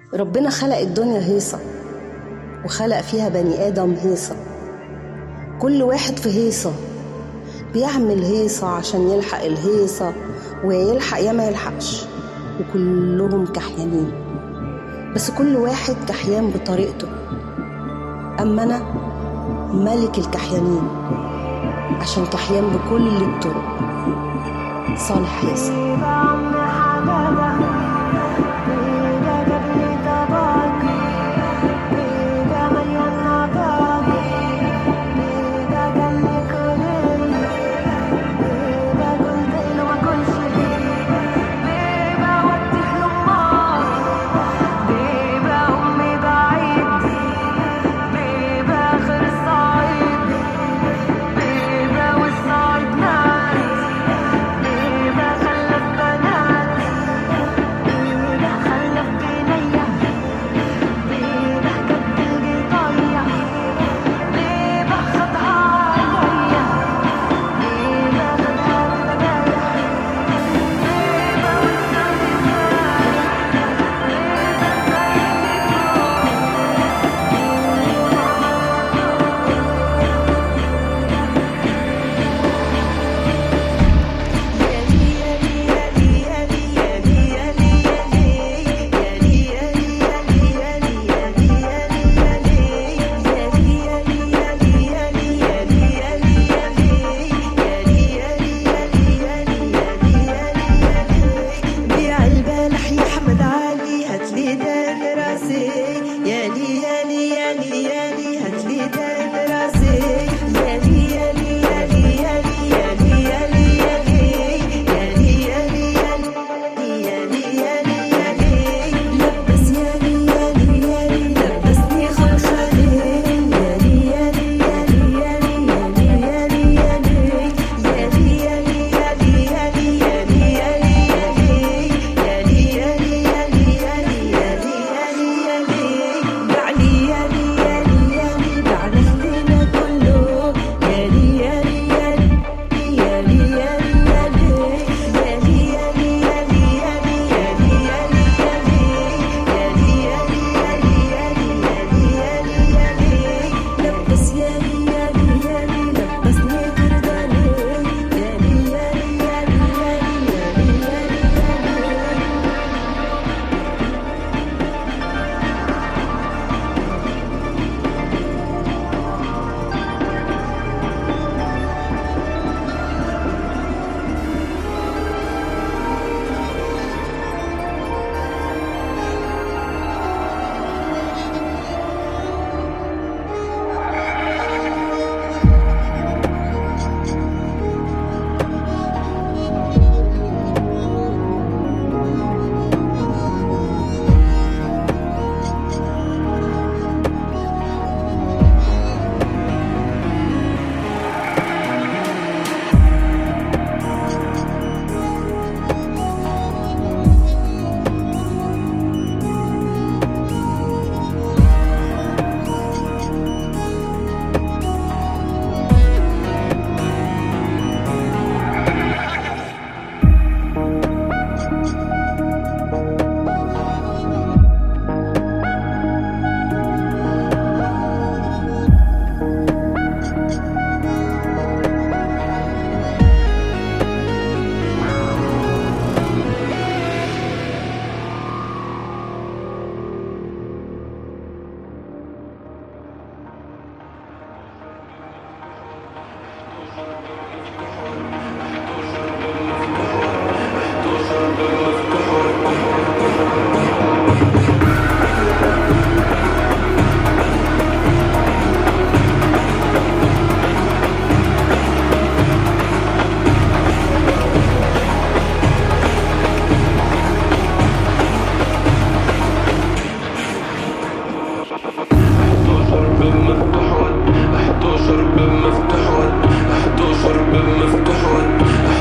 ربنا خلق الدنيا هيصة وخلق فيها بني آدم هيصة، كل واحد في هيصة بيعمل هيصة عشان يلحق الهيصة، ويلحق يا ما يلحقش، وكلهم كحيانين، بس كل واحد كحيان بطريقته. أما أنا ملك الكحيانين عشان كحيان بكل الطرق. صالح ياسر.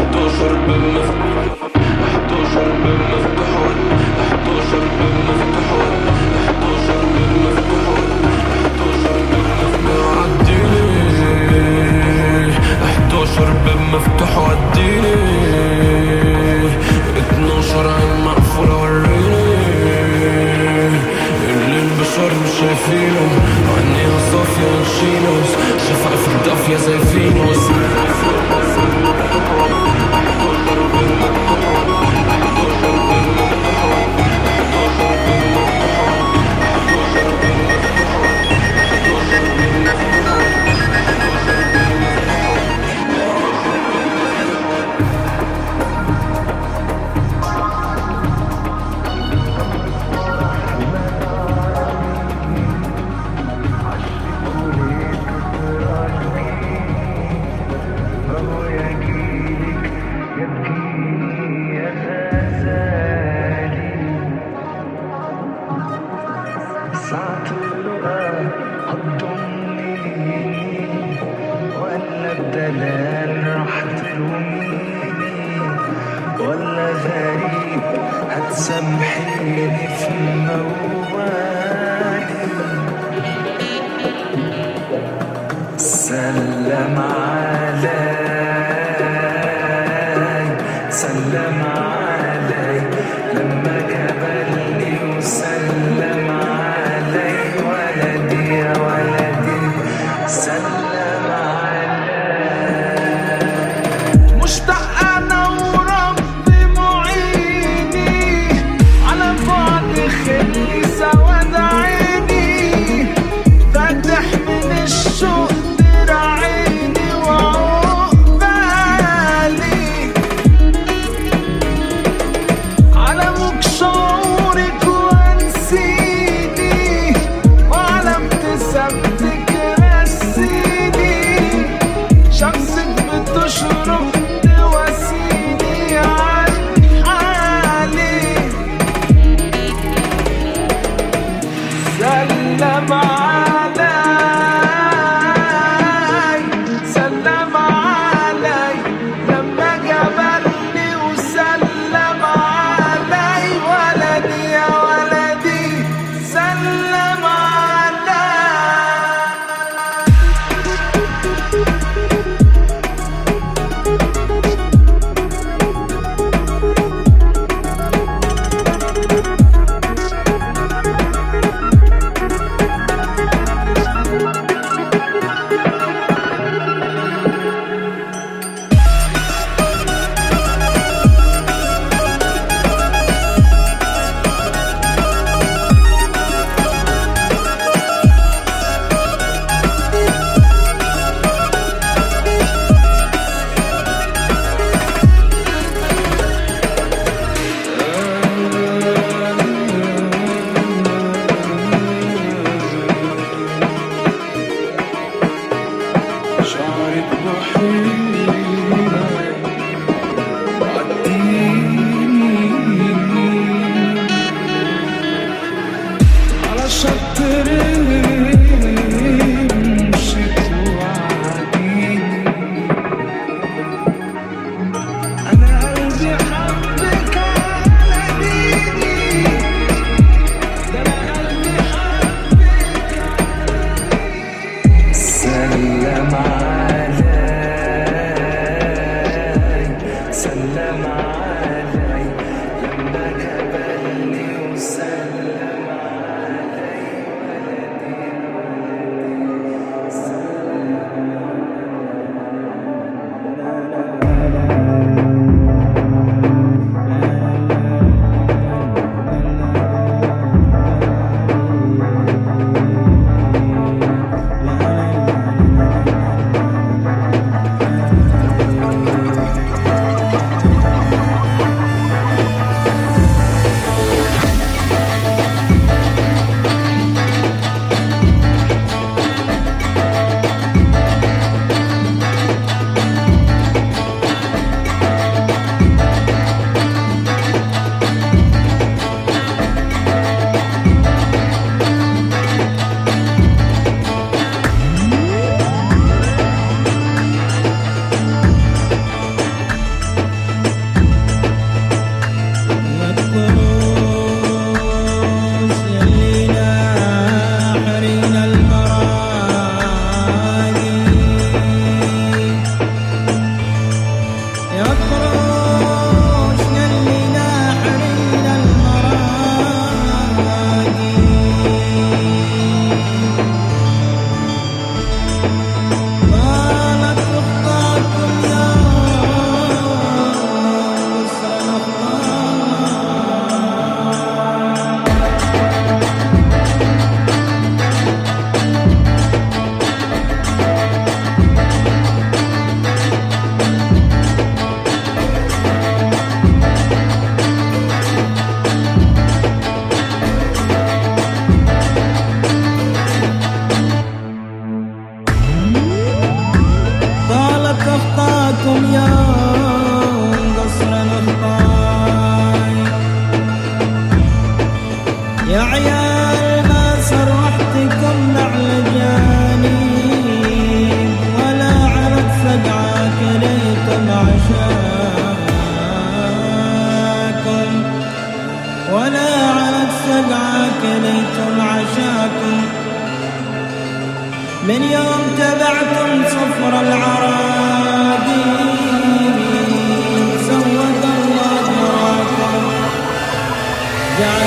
باب مفتوح شايفينه وعينيها صافية وشينوس شفايف الدافية زي فينوس. ولا الدلال راح تلوميني ولا غريب هتسامحيني في موالي. سلم علي سلم علي لما قابلني وسلم علي ولدي يا ولدي سلم علي. مشتاق انا وربي معيني على بعد خلي سواد عيني فاتح من الشوق دراعيني وعقبالي على موج شعورك ونسيني وعلى ابتسامتك رسيني شمسك بتشرق تواسيني عن حالي. سلم علي سلم علي لما قابلني وسلم علي ولدي يا ولدي سلم علي. شعرك بحيرة وعديني على شط رمشك وعديني أنا قلبي حبك على ديني ده أنا قلبي حبك سلم علي سلم علي لما قابلني وسلم علي ولدي عيال ما سرحتكم نعلجاني ولا عرف فقعة كليتم عشاكم ولا عرف فقعة كليتم عشاكم من يوم تبعتم صفر العرابي سود الله وراكم جعل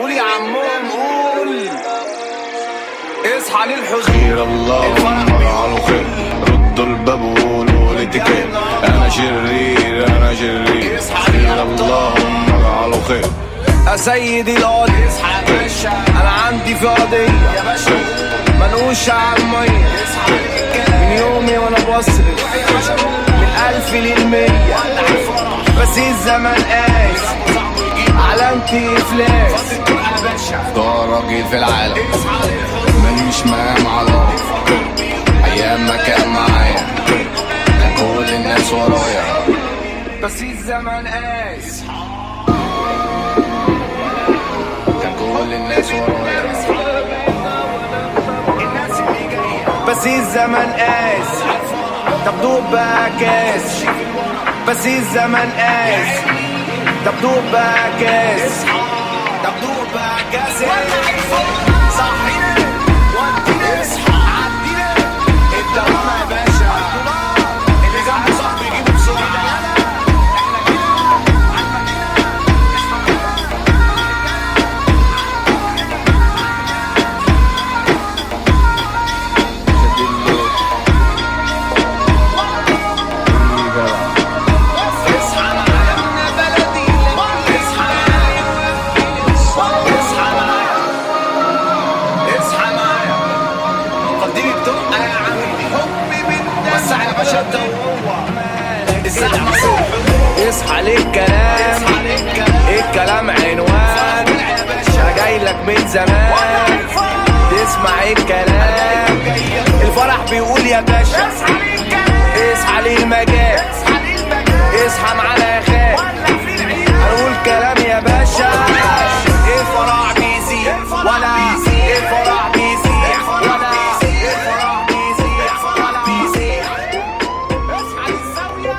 قول يا عمهم قول اصحى للحزن خير اللهم على خير ردوا الباب وقولوا لي تكير انا شرير انا شرير خير اللهم على خير يا سيدي القاضي اصحى يا باشا انا عندي في قضيه يا باشا منقوش على الميه من يومي وانا بصرف من 1000 لل100 بس الزمن قاس علامتي افلاس ده راجل في العالم ماليش مقام على ايام ما كان معايا كان كل الناس ورايا بس الزمن قاس كان كل الناس ورايا بس الزمن قاس طب دوب بقى كاس بس الزمن قاس طب دوب بقى كاس طب دوب بقى كاس صحينا ودينا اصحى عدينا الدوامة يا باشا اللي جنبه صاحبي يجيبه بسرعة اصحى للكلام الكلام عنوان انا جايلك من زمان تسمع الكلام الفرح بيقول يا باشا اصحى للمجال اصحى معانا يا خال هنقول كلام يا باشا الفرح بيزيد ولا الفرح بيزيد ولا الفرح بيزيد ولا بيزيد اصحى للزاوية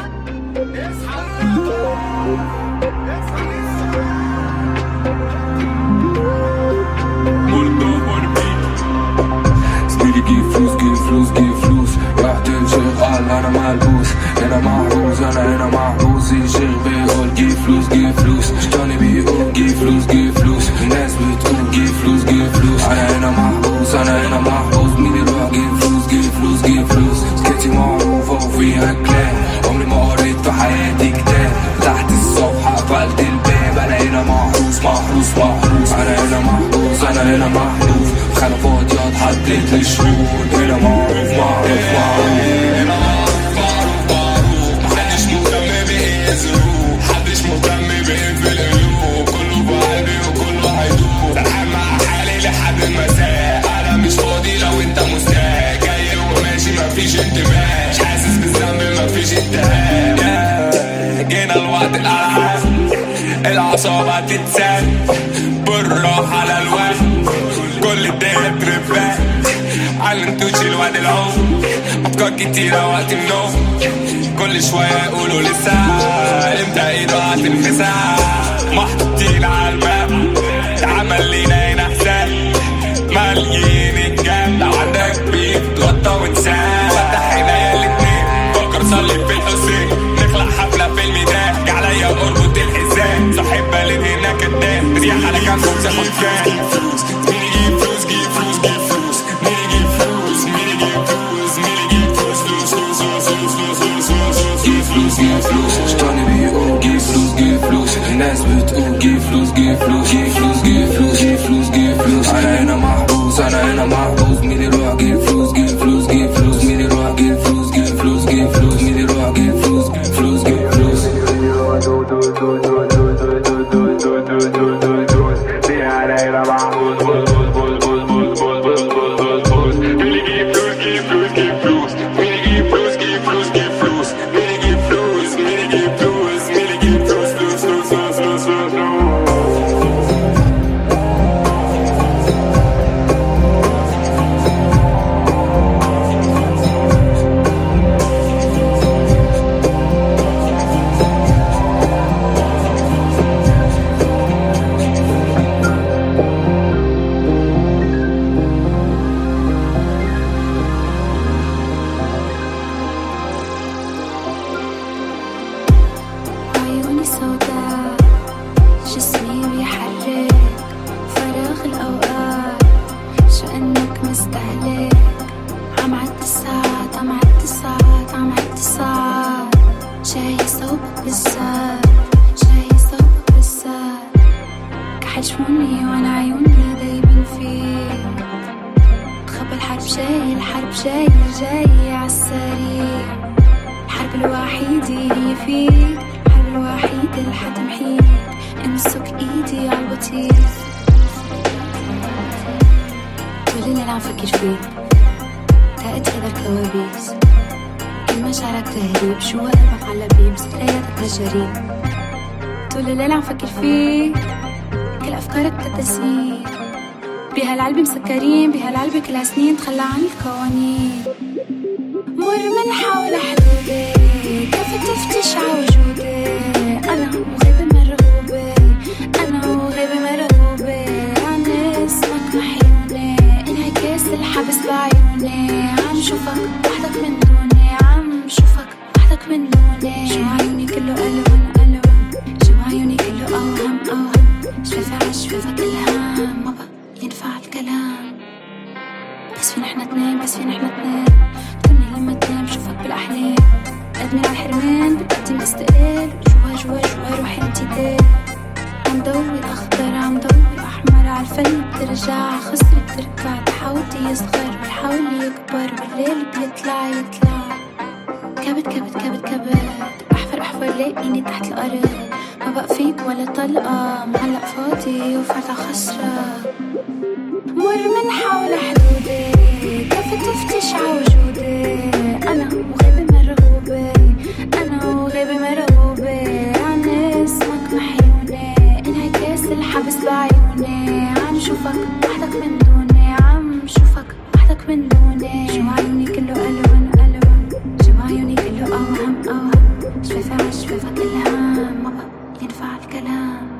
زميلي جيب فلوس جيب فلوس جيب فلوس رحت شغال انا ملبوس هنا محبوس انا هنا محبوس الشيخ بيقول جيب فلوس جيب فلوس شطاني بيقول جيب فلوس جيب فلوس الناس بتقول جيب فلوس جيب فلوس انا هنا محبوس انا هنا محبوس مين يروح جيب فلوس جيب فلوس جيب فلوس سكتي معروفة وفيها كلام عمري ما قريت في حياتي كتاب تحت الصفحة قفلت الباب انا هنا محروس محروس محروس انا هنا محبوس انا هنا محبوس خانة فاضية اتحطيت لشهور هنا معروف معروف معروف هنا معروف معروف معروف محدش مهتم بايه ظروف محدش مهتم بايه في القلوب كله بقلبي وكله هيدوب سرحان مع حالي لحد المساء انا مش فاضي لو انت مستاء جاي وماشي مفيش انتباه مش حاسس بالذنب مفيش انتهاء جينا لوقت الالعاب العصابة تتسال بالراحة على الوقت كل الدنيا تربات علمتوش الواد العوم افكار كتيرة وقت النوم كل شوية يقولوا لسه امتى ايده هتنفسها محطوطين على الماب اتعمل لينا هنا حساب ماليين الجام لو عندك بيت تغطى وانساه فتح عينيا الاتنين فكر صلي في الحسين نخلق حفلة في الميدان جه عليا اربط الحزام صاحب بالين هنا كدام بزيح على جنب وبتاخد كام جيب فلوس شطاني بيقول جيب فلوس جيب فلوس الناس بتقول جيب فلوس جيب فلوس جيب فلوس جيب فلوس جيب فلوس جيب فلوس انا هنا محبوس انا هنا محبوس مين يروح جيب فلوس جيب فلوس جيب فلوس مين يروح جيب فلوس جيب فلوس جيب فلوس مين يروح جيب فلوس جيب فلوس جيب فلوس عيوني وانا عيوني دايبين فيك. تخبى الحرب جاي، الحرب جاي عالسريع. الحرب الوحيدة هي فيك، الحرب الوحيدة لحد محيط. امسك ايدي عالبطيء، طول الليل عم فكر فيك، طاقت هذا الكوابيس. كل مشاعرك تهريب، شو قلبك على بيمسك لياتك مجاريب. طول الليل عم فكر فيك، كل افكارك تتسير. بهالعلبة مسكرين، بهالعلبة كل سنين تخلى عن القوانين. مر من حول حدودي، كيف تفتش عوجودي. أنا وغيبة مرغوبة، أنا وغيبة مرغوبة عن اسمك محيوني. انعكاس الحبس بعيوني، عم شوفك وحدك من دوني، عم شوفك وحدك من دوني. شو عيوني كله ألوان ألوان، شو عيوني كله أوهم أوهم. شفافة عشفافك إلهام، ما بقى ينفع الكلام. بس في نحنا اتنين، بس في نحنا اتنين. تكوني لما تنام شوفك بالأحلام. قدمي عالحرمان بتقدم استقلال، جوا روحي امتداد. عم ضوي أخضر عم ضوي أحمر، عالفن بترجع خسر بتركع. تحاولي يصغر والحاول يكبر، والليل بيطلع كبت كبت كبت كبت. أحفر لاقيني تحت الأرض، ما بقى فيك ولا طلقة. معلق فاضي وفرطة خسرة. مر من حول حدودي، كيف تفتش عوجودي. أنا وغيبة مرغوبة، أنا وغيبة مرغوبة عن اسمك محيوني. انعكاس الحبس بعيوني، عم شوفك وحدك من دوني، عم شوفك وحدك من دوني. شو عيوني كله ألوان ألوان، شو عيوني كله أوهم أوهم. شفافة عشفافك إلهام، ما بقى ينفع الكلام.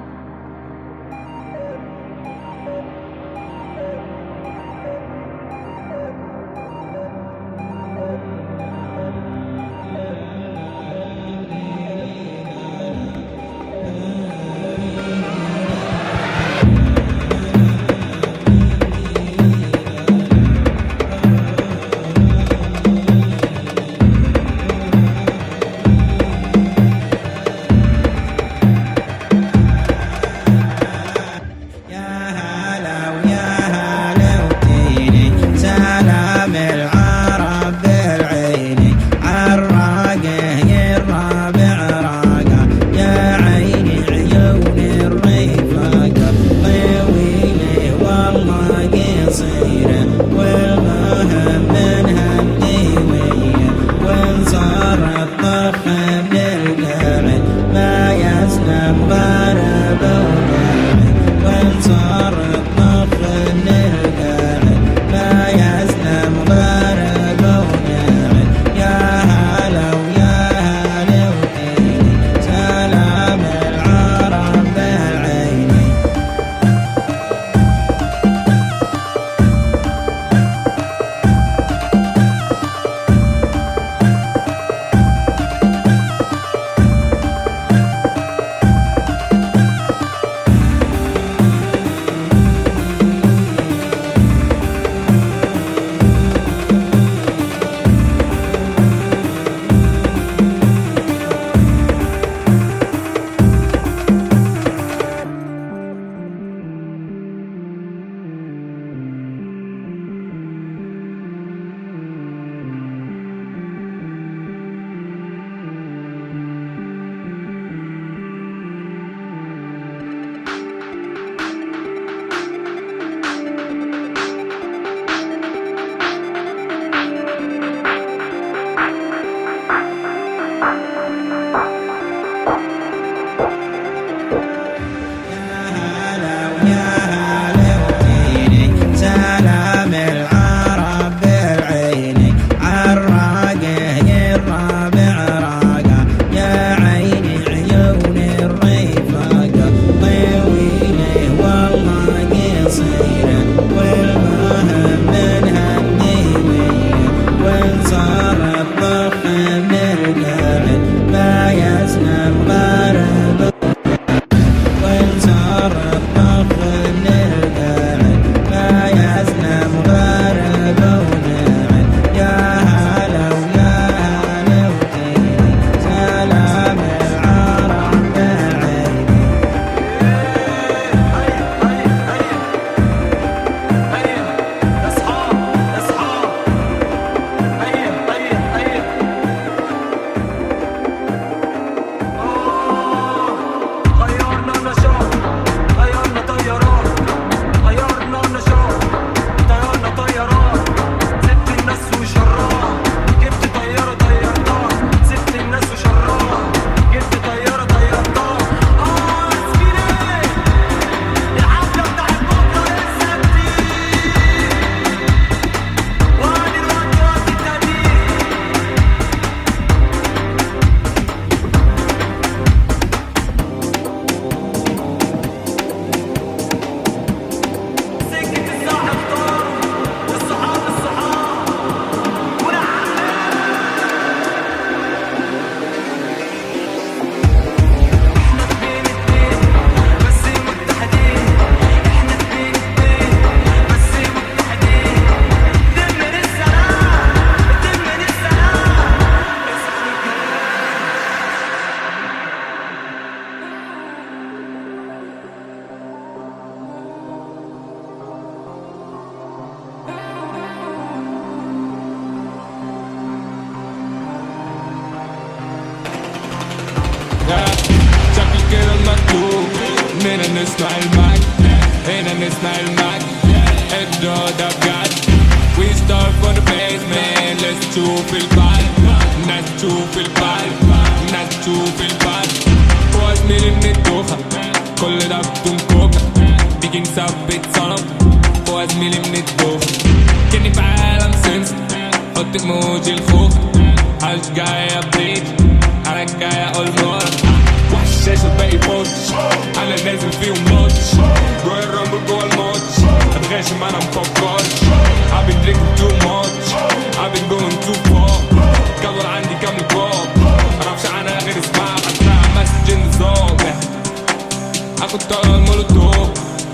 نسمع الماك هنا نسمع الماك الجو ده بجد. We start from the basement. Let's تشوف البال الناس تشوف البال الناس تشوف البال. هو زميلي من الدوخة كل ده بدون كوكا بيجي نثبت صنم. هو زميلي من الدوخة كني في عالم سنس حط ايموجي الخوخ. عايش جاي ابديت انا جاي اقول مرة وحش الشاشة الباقي بوتش انا نازل فيهم لوتش. جوه الرامبل جوه الماتش اتغاشم انا مفكرش. I've been drinking too much I've been going too far. الجدول عندي كامل باب انا مش عنها غير اسمها حتى مسج النظام. اخد طلع المولوتوف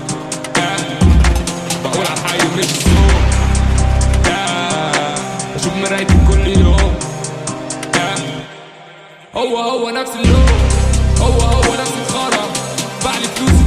بقول عالحي مش الصوت. اشوف مرايتي كل يوم هو نفس اللون هو نفس الخرا. بعلي فلوسي